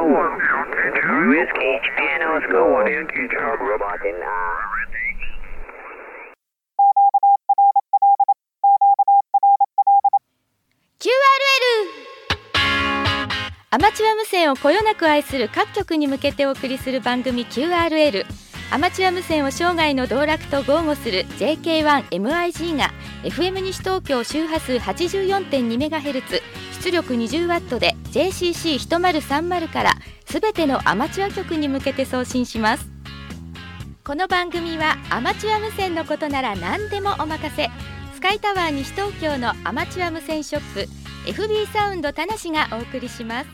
アマチュア無線をこよなく愛する各局に向けてお送りする番組 QRL。 アマチュア無線を生涯の道楽と豪語する JK1MIG が FM 西東京周波数 84.2MHz 出力 20W で JCC1030 からすべてのアマチュア局に向けて送信します。この番組はアマチュア無線のことなら何でもお任せ、スカイタワー西東京のアマチュア無線ショップ FB サウンド田無がお送りします。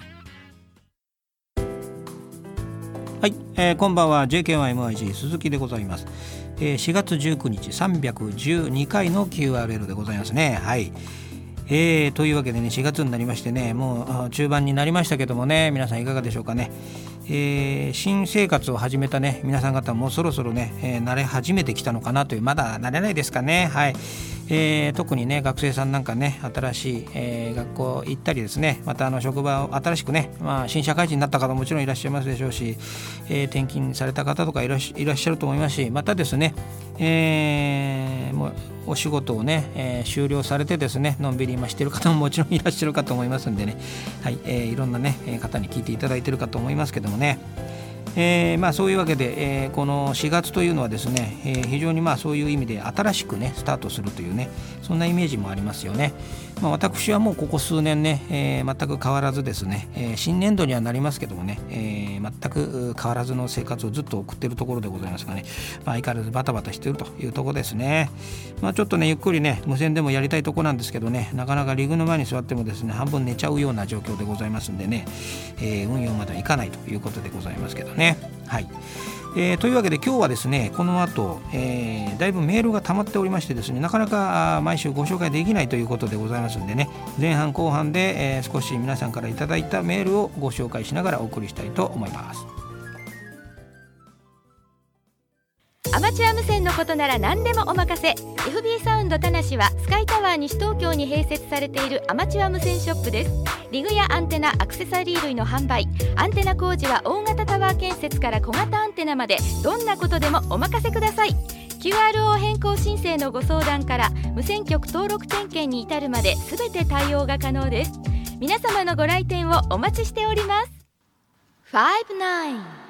はい、こんばんは。 JK1MIG 鈴木でございます。4月19日312回の QRL でございますね。はい、というわけでね、4月になりましてね、もう中盤になりましたけどもね、皆さんいかがでしょうかね。新生活を始めたね皆さん方もそろそろね、慣れ始めてきたのかなという、まだ慣れないですかね。はい、特にね学生さんなんかね、新しい、学校行ったりですね、また職場を新しくね、新社会人になった方ももちろんいらっしゃいますでしょうし、転勤された方とかいらっしゃると思いますし、またですね、もうお仕事をね、終了されてですね、のんびり今している方ももちろんいらっしゃるかと思いますんでね、はい、いろんなね方に聞いていただいているかと思いますけどもね、そういうわけで、この4月というのはですね、非常にそういう意味で新しくねスタートするというね、そんなイメージもありますよね。私はもうここ数年ね、全く変わらずですね、新年度にはなりますけどもね、全く変わらずの生活をずっと送っているところでございますがね、相変わらずバタバタしているというところですね。ちょっとねゆっくりね無線でもやりたいところなんですけどね、なかなかリグの前に座ってもですね半分寝ちゃうような状況でございますんでね、運用まではいかないということでございますけどね。はい、というわけで今日はですね、この後、だいぶメールが溜まっておりましてですね、なかなか毎週ご紹介できないということでございますんでね、前半後半で、少し皆さんからいただいたメールをご紹介しながらお送りしたいと思います。 アマチュア無線のことなら何でもお任せ。 FB サウンド田無はスカイタワー西東京に併設されているアマチュア無線ショップです。リグやアンテナ、アクセサリー類の販売、アンテナ工事は大型タワー建設から小型アンテナまで、どんなことでもお任せください。 QRO 変更申請のご相談から無線局登録点検に至るまで全て対応が可能です。皆様のご来店をお待ちしております。59。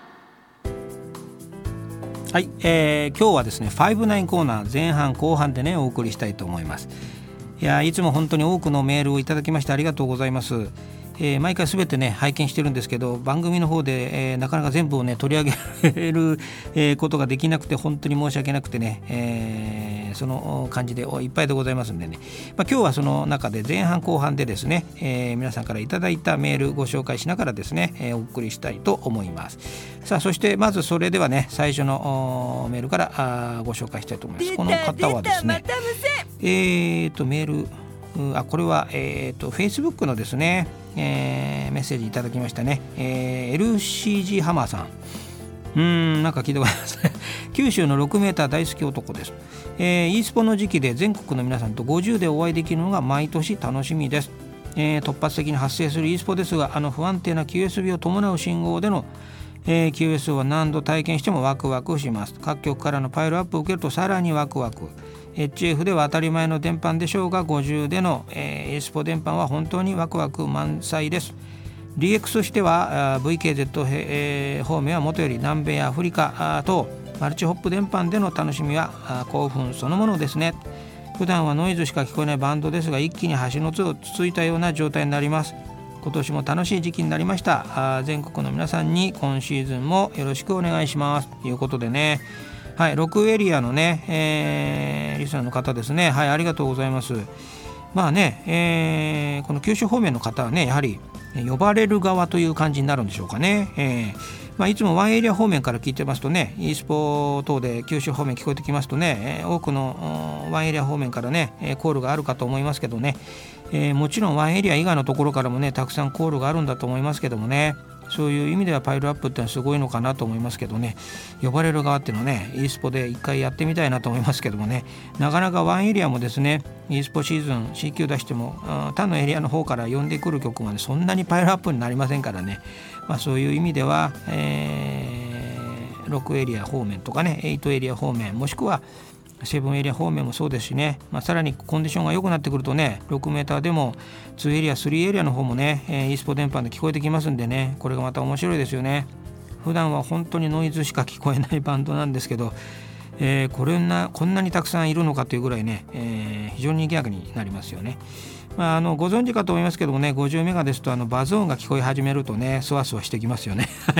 はい、今日はですね59コーナー前半後半でねお送りしたいと思います。いつも本当に多くのメールをいただきましてありがとうございます。毎回すべてね拝見してるんですけど、番組の方で、なかなか全部をね取り上げる、ことができなくて本当に申し訳なくてね、その感じでいっぱいでございますんでね、今日はその中で前半後半でですね、皆さんからいただいたメールご紹介しながらですね、お送りしたいと思います。さあそしてまずそれではね最初のメールからご紹介したいと思います。この方はですねメールこれは、Facebook のですね、メッセージいただきましたね。LCG ハマーさん、なんか聞いてください。九州の6メーター大好き男です。e スポの時期で全国の皆さんと50でお会いできるのが毎年楽しみです。突発的に発生する e スポですが、不安定な QSB を伴う信号でのQSO は何度体験してもワクワクします。各局からのパイルアップを受けるとさらにワクワク。HF では当たり前の電波でしょうが、50でのe スポ電波は本当にワクワク満載です。DX としては VKZ 方面はもとより南米アフリカ等マルチホップ電波での楽しみは興奮そのものですね。普段はノイズしか聞こえないバンドですが、一気に橋の津をつついたような状態になります。今年も楽しい時期になりました。全国の皆さんに今シーズンもよろしくお願いしますということでね、はい、6エリアのね、リスナーの方ですね。はい、ありがとうございます。この九州方面の方はね、やはり呼ばれる側という感じになるんでしょうかね。いつもワンエリア方面から聞いてますとね、e スポ等で九州方面聞こえてきますとね、多くのワンエリア方面からねコールがあるかと思いますけどね、もちろんワンエリア以外のところからもねたくさんコールがあるんだと思いますけどもね、 そういう意味ではパイルアップってのはすごいのかなと思いますけどね、呼ばれる側っていうのはね e スポで一回やってみたいなと思いますけどもね、なかなかワンエリアもですね e スポシーズン C 級出しても他のエリアの方から呼んでくる曲までそんなにパイルアップになりませんからね、そういう意味では、6エリア方面とかね8エリア方面もしくは7エリア方面もそうですしね、さらにコンディションが良くなってくるとね6メーターでも2エリア3エリアの方もね、e スポ電波で聞こえてきますんでね、これがまた面白いですよね。普段は本当にノイズしか聞こえないバンドなんですけど、こんなにたくさんいるのかというぐらいね、非常に賑やかになりますよね。ご存知かと思いますけどもね、50メガですとバゾーンが聞こえ始めるとねそわそわしてきますよねはい、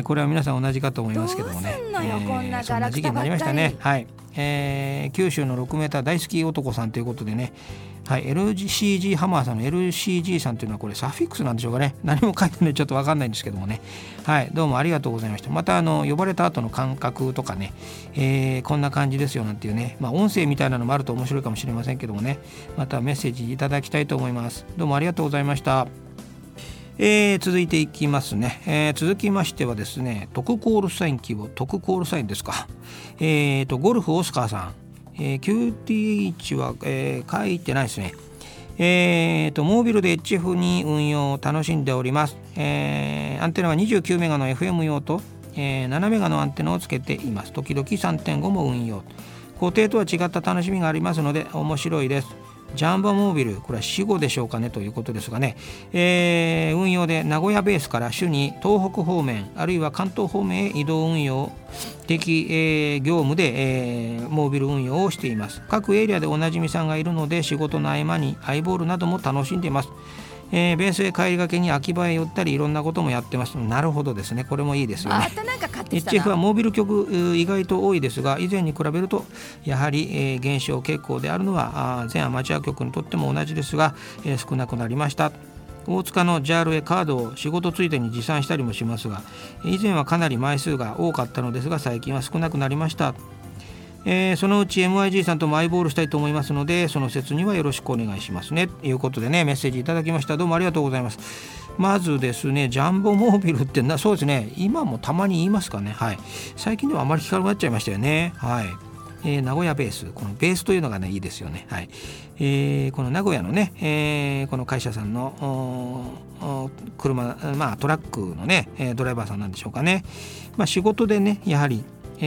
これは皆さん同じかと思いますけどもね、 どうすんのよ、こんなそんな時期になりましたね。はい、九州の6メーター大好き男さんということでね、はい、LCG ハマーさんの LCG さんというのはこれサフィックスなんでしょうかね、何も書いてないちょっと分かんないんですけどもね、はい、どうもありがとうございました。また呼ばれた後の感覚とかね、こんな感じですよなんていうね、音声みたいなのもあると面白いかもしれませんけどもね、またメッセージいただきたいと思います。どうもありがとうございました。続いていきますね。続きましてはですね、特コールサイン希望、特コールサインですか。ゴルフオスカーさん、QTH は、書いてないですね。モービルで HF に運用を楽しんでおります。アンテナは29メガの FM 用と、7メガのアンテナをつけています。時々 3.5 も運用。固定とは違った楽しみがありますので面白いです。ジャンボモービル、これは死後でしょうかねということですがね、運用で名古屋ベースから主に東北方面あるいは関東方面へ移動運用的、業務で、モービル運用をしています。各エリアでおなじみさんがいるので仕事の合間にアイボールなども楽しんでいます。ベースへ帰りがけに秋葉へ寄ったりいろんなこともやってます。なるほどですね、これもいいですよね。HF はモービル曲意外と多いですが以前に比べるとやはり、減少傾向であるのは全アマチュア曲にとっても同じですが、少なくなりました。大塚の JAL へカードを仕事ついでに持参したりもしますが、以前はかなり枚数が多かったのですが最近は少なくなりました。そのうち MIG さんともアイボールしたいと思いますのでその説にはよろしくお願いしますねということでねメッセージいただきました。どうもありがとうございます。まずですねジャンボモービルってそうですね、今もたまに言いますかね。はい、最近ではあまり聞かなくなっちゃいましたよね。はい、名古屋ベース、このベースというのがねいいですよね。はい、この名古屋のね、この会社さんの車、トラックのねドライバーさんなんでしょうかね。仕事でねやはり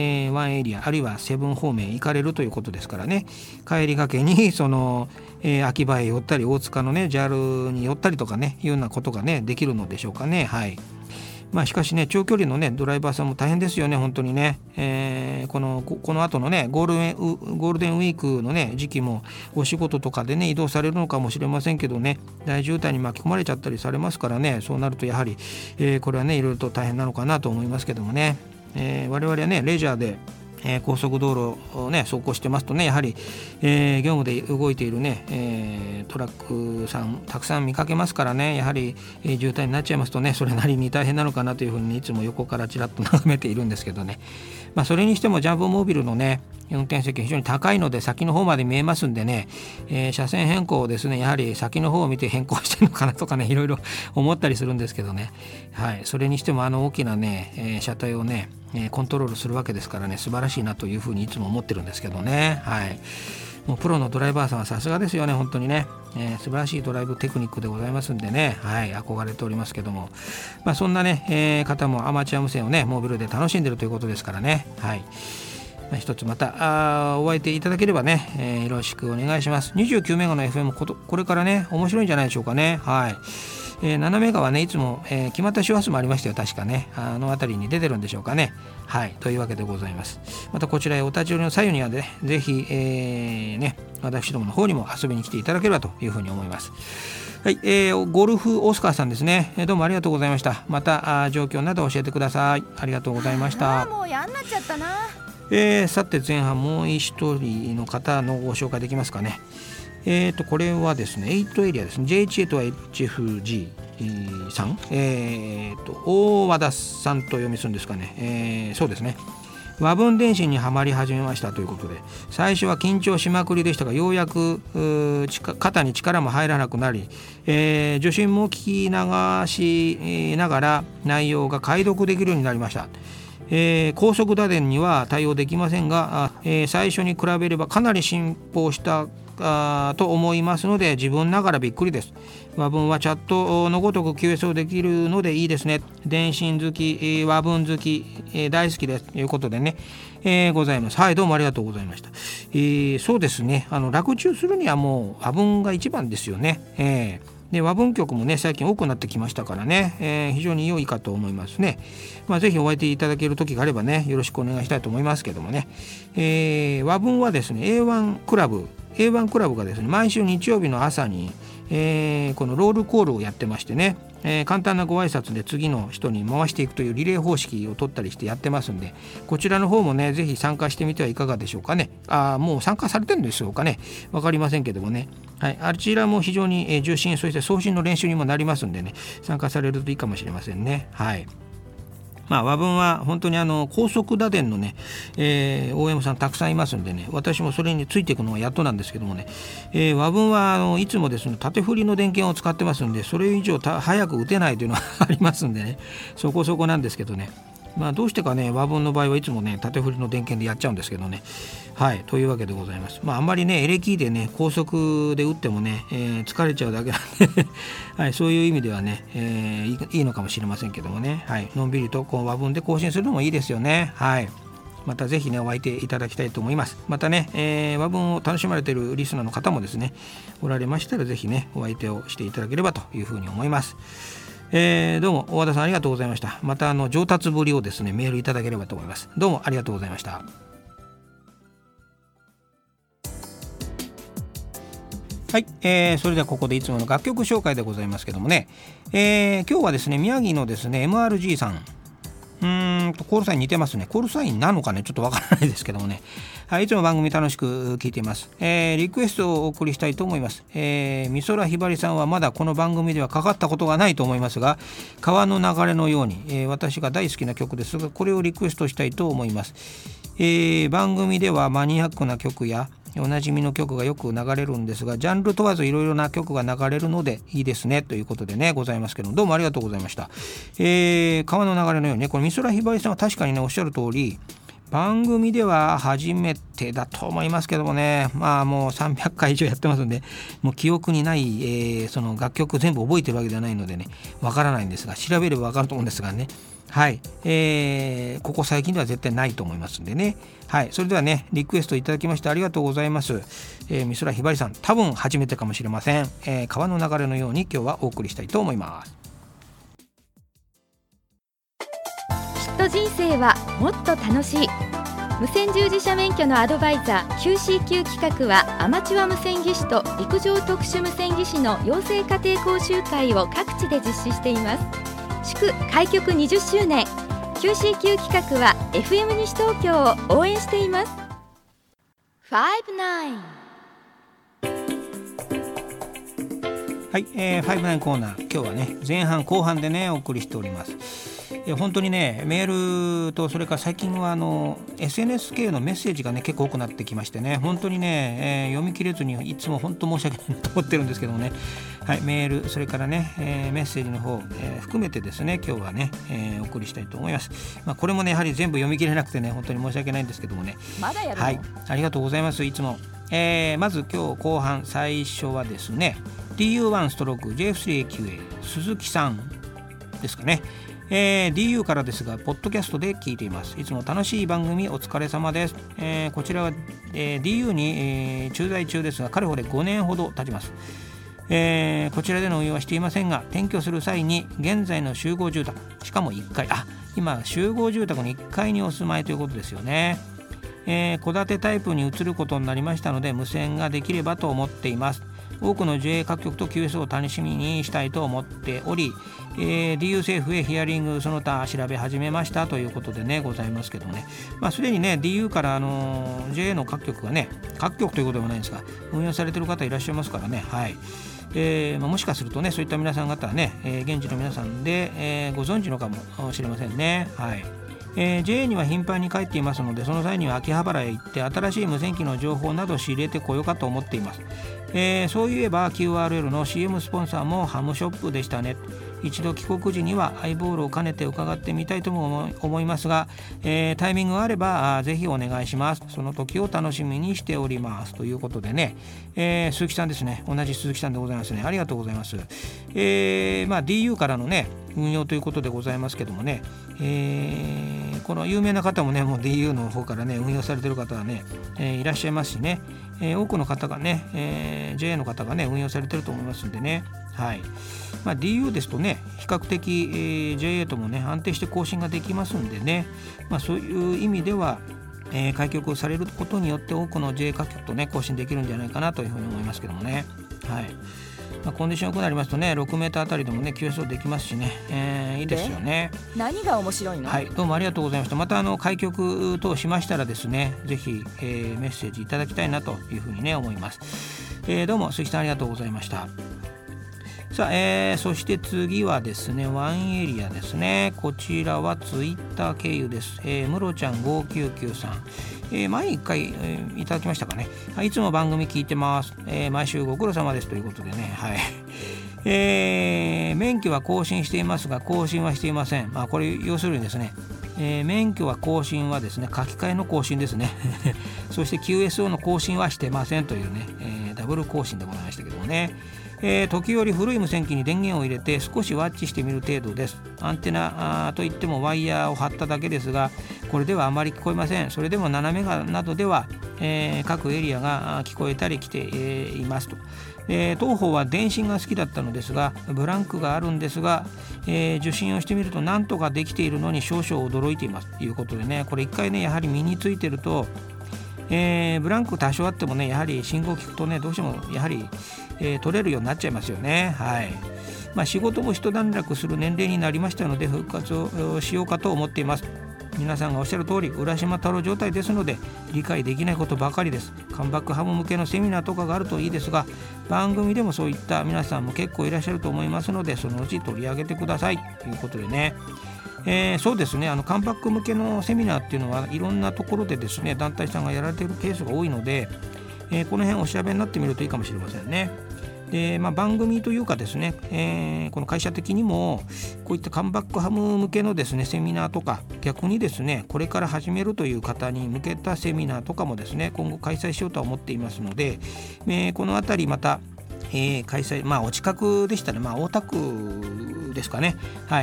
1エリアあるいは7方面行かれるということですからね、帰りがけにその、秋葉へ寄ったり大塚のね JAL に寄ったりとかねいうようなことがねできるのでしょうかね。はい、しかしね長距離のねドライバーさんも大変ですよね本当にね。この後のねゴールデンウィークのね時期もお仕事とかでね移動されるのかもしれませんけどね、大渋滞に巻き込まれちゃったりされますからね、そうなるとやはり、これはねいろいろと大変なのかなと思いますけどもね。我々はねレジャーで、高速道路をね走行してますとねやはり、業務で動いているね、トラックさんたくさん見かけますからね、やはり、渋滞になっちゃいますとねそれなりに大変なのかなというふうにいつも横からちらっと眺めているんですけどね、それにしてもジャンボモービルのね運転席非常に高いので先の方まで見えますんでね、車線変更をですねやはり先の方を見て変更してるのかなとかねいろいろ思ったりするんですけどね。はい、それにしても大きなね、車体をねコントロールするわけですからね素晴らしいなというふうにいつも思ってるんですけどね。はい、もうプロのドライバーさんはさすがですよね本当にね、素晴らしいドライブテクニックでございますんでね、はい、憧れておりますけども、そんなね、方もアマチュア無線をねモービルで楽しんでるということですからね。はい、一つまたお会いていただければね、よろしくお願いします。29メガの FM これからね面白いんじゃないでしょうかね。はい、7メガはねいつも、決まった周波数もありましたよ確かね、あたりに出てるんでしょうかね。はい、というわけでございます。またこちらへお立ち寄りの際にはねぜひ、私どもの方にも遊びに来ていただければというふうに思います。はい、ゴルフオスカーさんですね、どうもありがとうございました。また状況など教えてください。ありがとうございました。 もうやんなっちゃったな。 さて前半もう一人の方のご紹介できますかね。これはですね8エリアですね JH8 は HFG さん、大和田さんと読みするんですかね、そうですね。 和文電信にはまり始めましたということで、最初は緊張しまくりでしたが、ようやく肩に力も入らなくなり、受信も聞き流しながら内容が解読できるようになりました。高速打電には対応できませんが、最初に比べればかなり進歩したと思いますので、自分ながらびっくりです。和文はチャットのごとく QSO できるのでいいですね。電信好き、和文好き、大好きですということでね、ございます。はい、どうもありがとうございました。そうですね、楽中するにはもう和文が一番ですよね。で和文局もね最近多くなってきましたからね、非常に良いかと思いますね。ぜひお会いいただける時があればね、よろしくお願いしたいと思いますけどもね、和文はですね A1 クラブがですね、毎週日曜日の朝に、このロールコールをやってましてね、簡単なご挨拶で次の人に回していくというリレー方式を取ったりしてやってますんで、こちらの方もねぜひ参加してみてはいかがでしょうかね。もう参加されてるんでしょうかね、わかりませんけどもね、はい、あちらも非常に重心、そして送信の練習にもなりますんでね、参加されるといいかもしれませんね。はい。和文は本当に高速打電のね、OM さんたくさんいますんでね、私もそれについていくのはやっとなんですけどもね、和文はいつもですね縦振りの電源を使ってますんで、それ以上早く打てないというのはありますんでね、そこそこなんですけどね、どうしてかね和文の場合はいつもね縦振りの電源でやっちゃうんですけどね。はい、というわけでございます。あんまりねエレキでね高速で打ってもね、疲れちゃうだけなんではい、そういう意味ではね、いいのかもしれませんけどもね、はい、のんびりと和文で更新するのもいいですよね。はい、またぜひねお相手いただきたいと思います。またね、和文を楽しまれているリスナーの方もですねおられましたら、ぜひねお相手をしていただければというふうに思います。どうも大和田さんありがとうございました。また上達ぶりをですねメールいただければと思います。どうもありがとうございました。はい、それではここでいつもの楽曲紹介でございますけどもね、今日はですね宮城のですね MRG さん、コールサイン似てますね。コールサインなのかねちょっとわからないですけどもね、はい、いつも番組楽しく聞いています。リクエストをお送りしたいと思います。美空ひばりさんはまだこの番組ではかかったことがないと思いますが、川の流れのように、私が大好きな曲ですが、これをリクエストしたいと思います。番組ではマニアックな曲やおなじみの曲がよく流れるんですが、ジャンル問わずいろいろな曲が流れるのでいいですねということでねございますけども、どうもありがとうございました。川の流れのようにね、これ美空ひばりさんは確かにねおっしゃる通り番組では初めてだと思いますけどもね、もう300回以上やってますんで、もう記憶にない、その楽曲全部覚えてるわけではないのでねわからないんですが、調べればわかると思うんですがね、はい、ここ最近では絶対ないと思いますんでね。はい、それではねリクエストいただきましてありがとうございます。美空ひばりさん、多分初めてかもしれません。川の流れのように今日はお送りしたいと思います。 きっと人生はもっと楽しい。無線従事者免許のアドバイザー QCQ 企画は、アマチュア無線技師と陸上特殊無線技師の養成家庭講習会を各地で実施しています。祝開局20周年 QCQ 企画は FM 西東京を応援しています。59。 はい、59コーナー、今日はね前半後半でねお送りしております。本当にねメールと、それから最近はSNS 系のメッセージがね結構多くなってきましてね、本当にね、読み切れずにいつも本当申し訳ないと思ってるんですけどもね、はい、メールそれからね、メッセージの方、含めてですね今日はね、お送りしたいと思います。これもねやはり全部読み切れなくてね本当に申し訳ないんですけどもね、 まだやるの？ はい、ありがとうございます。いつも、まず今日後半最初はですね DU1 ストローク JF3AQA 鈴木さんですかね。DU からですがポッドキャストで聞いています。いつも楽しい番組お疲れ様です。こちらは、DU に、駐在中ですが、かれこれ5年ほど経ちます。こちらでの運用はしていませんが、転居する際に現在の集合住宅、しかも1階、今集合住宅の1階にお住まいということですよね。戸建てタイプに移ることになりましたので、無線ができればと思っています。多くの JA 各局と QS を楽しみにしたいと思っており、DU 政府へヒアリングその他調べ始めましたということでねございますけどもね、すでにね DU から、JA の各局がね、各局ということでもないんですが運用されている方いらっしゃいますからね、はい、もしかするとねそういった皆さん方はね、現地の皆さんで、ご存知のかもしれませんね。はい、 JA には頻繁に帰っていますので、その際には秋葉原へ行って新しい無線機の情報など仕入れてこようかと思っています。そういえば QRL の CM スポンサーもハムショップでしたね。一度帰国時にはアイボールを兼ねて伺ってみたいとも思いますが、タイミングがあればぜひお願いします。その時を楽しみにしておりますということでね、鈴木さんですね。同じ鈴木さんでございますね。ありがとうございます。DU からのね運用ということでございますけどもね、この有名な方もねもう DU の方からね運用されている方はね、いらっしゃいますしね、多くの方がね、JA の方がね運用されていると思いますんでね、はい。DU ですとね比較的、JA ともね安定して更新ができますんでね、そういう意味では、開局されることによって多くの JA 各局とね更新できるんじゃないかなというふうに思いますけどもね、はい。コンディション良くなりますとね6メーターあたりでもね QSO できますしね、いいですよね。 何が面白いの？ はい、どうもありがとうございました。また開局等しましたらですねぜひ、メッセージいただきたいなというふうにね思います。どうも鈴木さんありがとうございました。さあ、そして次はですねワンエリアですね。こちらはツイッター経由です。ムロちゃん599さん、前1回、いただきましたかね。いつも番組聞いてます。毎週ご苦労様ですということでね、はい。免許は更新していますが更新はしていません。これ要するにですね、免許は更新はですね書き換えの更新ですね。そして QSO の更新はしてませんというね、ダブル更新でございましたけどもね。時折古い無線機に電源を入れて少しワッチしてみる程度です。アンテナといってもワイヤーを張っただけですがこれではあまり聞こえません。それでも7メガなどでは、各エリアが聞こえたり来て、いますと。当方は電信が好きだったのですがブランクがあるんですが、受信をしてみるとなんとかできているのに少々驚いていますということでね、これ一回ねやはり身についてると、ブランク多少あってもねやはり信号を聞くとねどうしてもやはり、取れるようになっちゃいますよね。はい。仕事も一段落する年齢になりましたので復活をしようかと思っています。皆さんがおっしゃる通り浦島太郎状態ですので理解できないことばかりです。カムバックハム向けのセミナーとかがあるといいですが番組でもそういった皆さんも結構いらっしゃると思いますのでそのうち取り上げてくださいということでね、そうですねカムバック向けのセミナーっていうのはいろんなところでですね団体さんがやられているケースが多いので、この辺お調べになってみるといいかもしれませんね。で番組というかですね、この会社的にもこういったカムバックハム向けのですねセミナーとか逆にですねこれから始めるという方に向けたセミナーとかもですね今後開催しようとは思っていますので、このあたりまた開催お近くでしたら大田区ですかね、はい、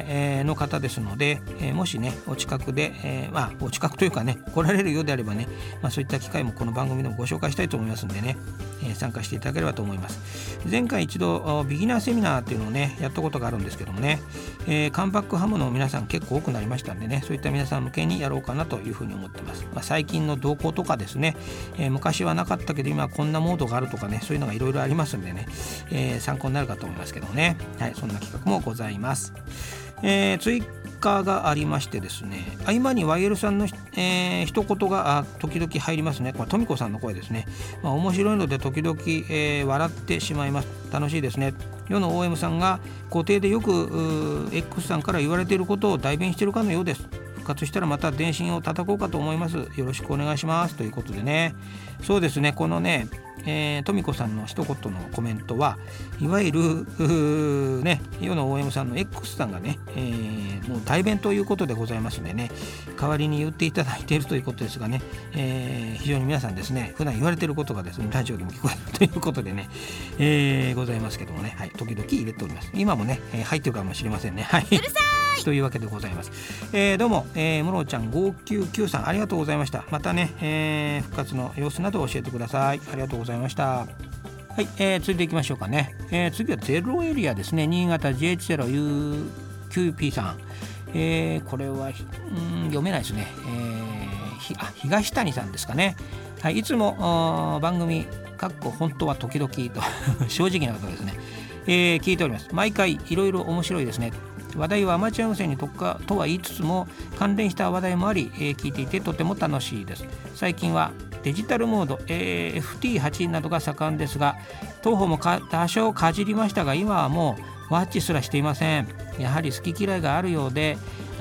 の方ですので、もしねお近くで、お近くというかね来られるようであればね、そういった機会もこの番組でもご紹介したいと思いますのでね、参加していただければと思います。前回一度ビギナーセミナーっていうのをねやったことがあるんですけどもね、カムバックハムの皆さん結構多くなりましたんでねそういった皆さん向けにやろうかなというふうに思ってます。最近の動向とかですね、昔はなかったけど今はこんなモードがあるとかねそういうのがいろいろありますんでね、参考になるかと思いますけどね、はい、そんな企画もございます。追加がありましてですね合間に YL さんの、一言が時々入りますね。これ富子さんの声ですね。面白いので時々、笑ってしまいます。楽しいですね。世の OM さんが固定でよく X さんから言われていることを代弁しているかのようです。復活したらまた電信を叩こうかと思います。よろしくお願いしますということでね。そうですねこのね富子さんの一言のコメントはいわゆる世の OM さんの X さんがね、もう代弁ということでございますのでね代わりに言っていただいているということですがね、非常に皆さんですね普段言われていることがですねラジオでも聞こえるということでね、ございますけどもね、はい、時々入れております。今もね、入ってるかもしれませんね。はい。というわけでございます。どうも、ムロちゃん599さんありがとうございました。またね、復活の様子などを教えてください。ありがとうございました。はい、続いていきましょうかね。次はゼロエリアですね。新潟 GH0QP さん、これは、読めないですね。東谷さんですかね。はい、いつも番組本当は時々と正直なことですね、聞いております。毎回いろいろ面白いですね。話題はアマチュア無線に特化とは言いつつも関連した話題もあり、聞いていてとても楽しいです。最近はデジタルモード、FT8 などが盛んですが当方も多少かじりましたが今はもうワッチすらしていません。やはり好き嫌いがあるようで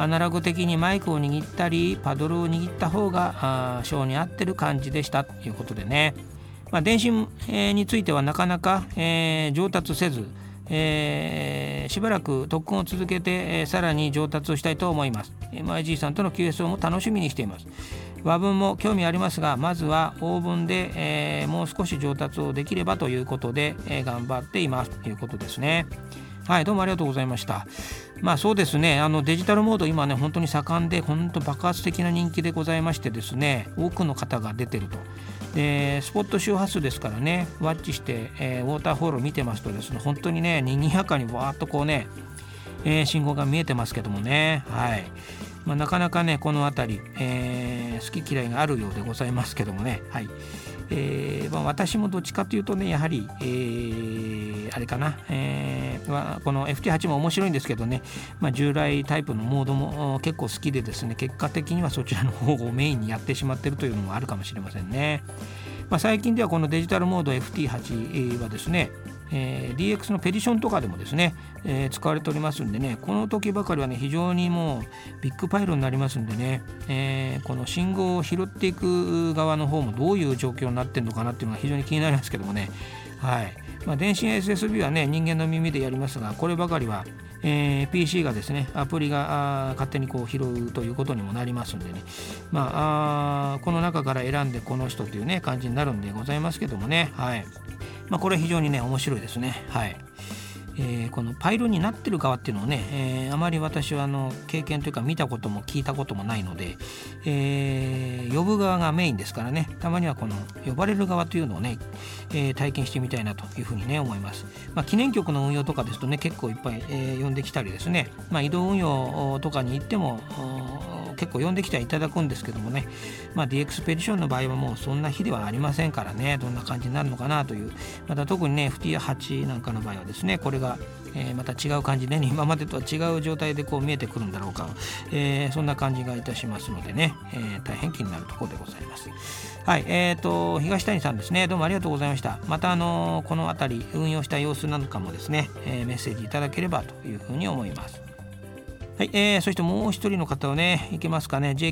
アナログ的にマイクを握ったりパドルを握った方がショーに合ってる感じでしたということでね、電信、についてはなかなか、上達せず、しばらく特訓を続けて、さらに上達をしたいと思います。 MIG さんとの QSO も楽しみにしています。和文も興味ありますが、まずは欧文で、もう少し上達をできればということで、頑張っていますということですね。はい、どうもありがとうございました。そうですね、デジタルモード今ね本当に盛んで、本当爆発的な人気でございましてですね、多くの方が出てると。でスポット周波数ですからね、ワッチして、ウォーターフォールを見てますとですね、本当にね賑やかにわーっとこうね、信号が見えてますけどもね、はい、なかなかねこの辺り、好き嫌いがあるようでございますけどもね、はい、私もどっちかというとね、やはり、あれかな、この FT8 も面白いんですけどね、従来タイプのモードも結構好きでですね、結果的にはそちらの方をメインにやってしまっているというのもあるかもしれませんね。最近ではこのデジタルモード FT8 はですね、DX のペディションとかでもですね、使われておりますんでね、この時ばかりはね非常にもうビッグパイロになりますんでね、この信号を拾っていく側の方もどういう状況になってるのかなっていうのが非常に気になりますけどもね、はい、電信 SSB はね人間の耳でやりますが、こればかりは、PC がですねアプリが勝手にこう拾うということにもなりますんでね、この中から選んでこの人というね感じになるんでございますけどもね、はい、これは非常にね面白いですね。はい、このパイロンになってる側っていうのをね、あまり私は経験というか見たことも聞いたこともないので、呼ぶ側がメインですからね、たまにはこの呼ばれる側というのをね、体験してみたいなというふうにね思います。記念局の運用とかですとね結構いっぱい、呼んできたりですね、移動運用とかに行っても結構呼んできてはいただくんですけどもね、DX ペディションの場合はもうそんな日ではありませんからね、どんな感じになるのかなという、また特にね FT8 なんかの場合はですね、これがまた違う感じでね、今までとは違う状態でこう見えてくるんだろうか、そんな感じがいたしますのでね、大変気になるところでございます。はい、東谷さんですね、どうもありがとうございました。またこの辺り運用した様子なんかもですね、メッセージいただければというふうに思います。はい、そしてもう一人の方をねいけますかね、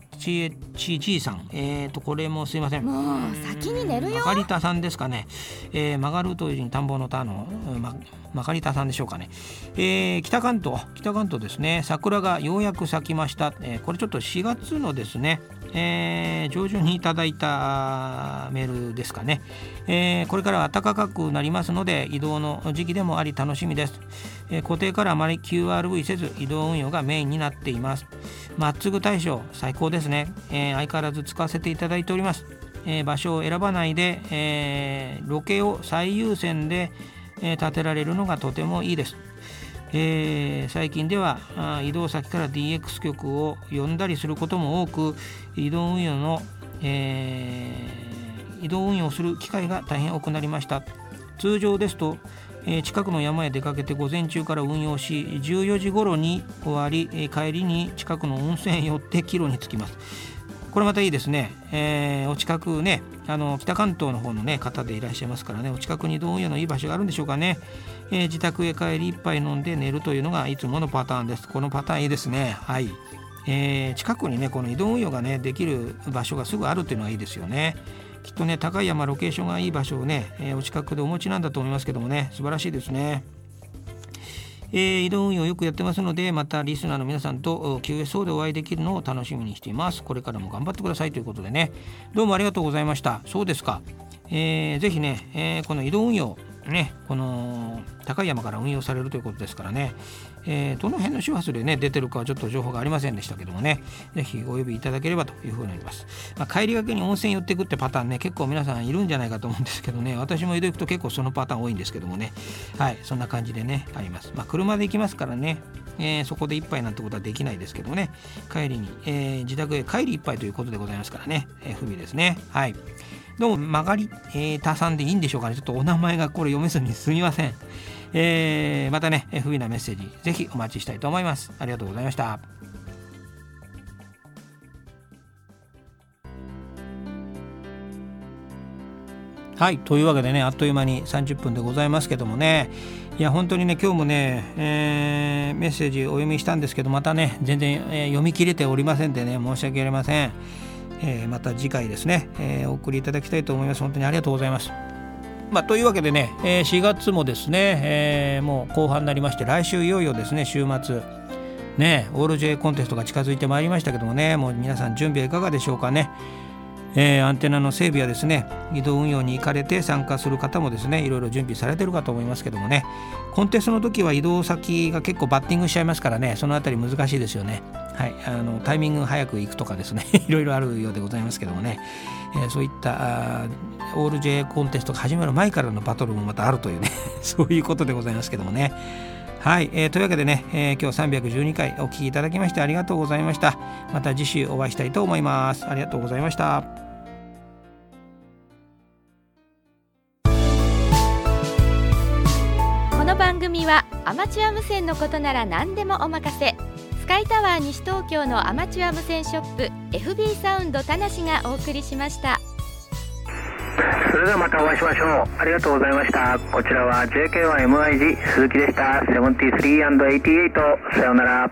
JK1HG さん、これもすいません、 もう先に寝るよ。 マガリタさんですかね、曲がるという字に田んぼの田の、マガリタさんでしょうかね、北関東ですね、桜がようやく咲きました。これちょっと4月のですね、上旬にいただいたメールですかね。これからは暖かくなりますので移動の時期でもあり楽しみです。固定からあまり QRV せず移動運用がメインになっています。まっすぐ対象最高ですね。相変わらず使わせていただいております。場所を選ばないで、ロケを最優先で、立てられるのがとてもいいです。最近では移動先から DX 局を呼んだりすることも多く、移動運用する機会が大変多くなりました。通常ですと、近くの山へ出かけて午前中から運用し14時頃に終わり、帰りに近くの温泉へ寄って帰路に着きます。これまたいいですね。お近くね、北関東の方の、ね、方でいらっしゃいますからね、お近くに移動運用のいい場所があるんでしょうかね。自宅へ帰り一杯飲んで寝るというのがいつものパターンです。このパターンいいですね。はい、近くにねこの移動運用がねできる場所がすぐあるっていうのがいいですよね。きっとね高い山ロケーションがいい場所をね、お近くでお持ちなんだと思いますけどもね、素晴らしいですね。移動運用よくやってますので、またリスナーの皆さんと QSO でお会いできるのを楽しみにしています。これからも頑張ってくださいということでね、どうもありがとうございました。そうですか、ぜひね、この移動運用ね、この高い山から運用されるということですからね、どの辺の周波数でね出てるかはちょっと情報がありませんでしたけどもね、ぜひお呼びいただければというふうになります。帰りがけに温泉寄っていくってパターンね結構皆さんいるんじゃないかと思うんですけどね、私も移動行くと結構そのパターン多いんですけどもね、はい、そんな感じでねあります。車で行きますからね、そこで一杯なんてことはできないですけどもね、帰りに、自宅へ帰り一杯ということでございますからね、不備ですね。はい、どうも曲がりたさんでいいんでしょうかね。ちょっとお名前がこれ読めずにすみません。またね不備なメッセージぜひお待ちしたいと思います。ありがとうございました。 はい、というわけでね、あっという間に30分でございますけどもね、いや本当にね、今日もね、メッセージお読みしたんですけど、またね全然、読み切れておりませんでね、申し訳ありません。また次回ですね、お送りいただきたいと思います。本当にありがとうございます。というわけでね、4月もですね、もう後半になりまして、来週いよいよですね、週末ね、オール J コンテストが近づいてまいりましたけどもね、もう皆さん準備はいかがでしょうかね。アンテナの整備やですね、移動運用に行かれて参加する方もですね、いろいろ準備されてるかと思いますけどもね、コンテストの時は移動先が結構バッティングしちゃいますからね、そのあたり難しいですよね。はい、タイミング早く行くとかですねいろいろあるようでございますけどもね、そういったオール J コンテストが始まる前からのバトルもまたあるというねそういうことでございますけどもね。はい、というわけでね、今日312回お聞きいただきましてありがとうございました。また次週お会いしたいと思います。ありがとうございました。 この番組はアマチュア無線のことなら何でもお任せ、スカイタワー西東京のアマチュア無線ショップ FB サウンド田無がお送りしました。 それではまたお会いしましょう。ありがとうございました。こちらは JK1MIG 鈴木でした。 73&88 さようなら。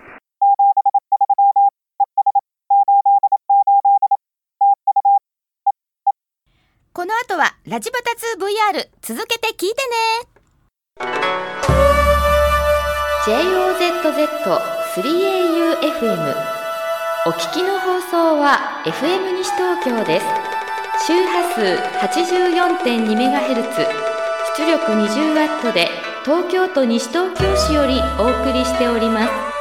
この後はラジバタ 2VR 続けて聞いてね。JOZZ3AUFM お聞きの放送は FM 西東京です。周波数 84.2MHz 出力 20W で東京都西東京市よりお送りしております。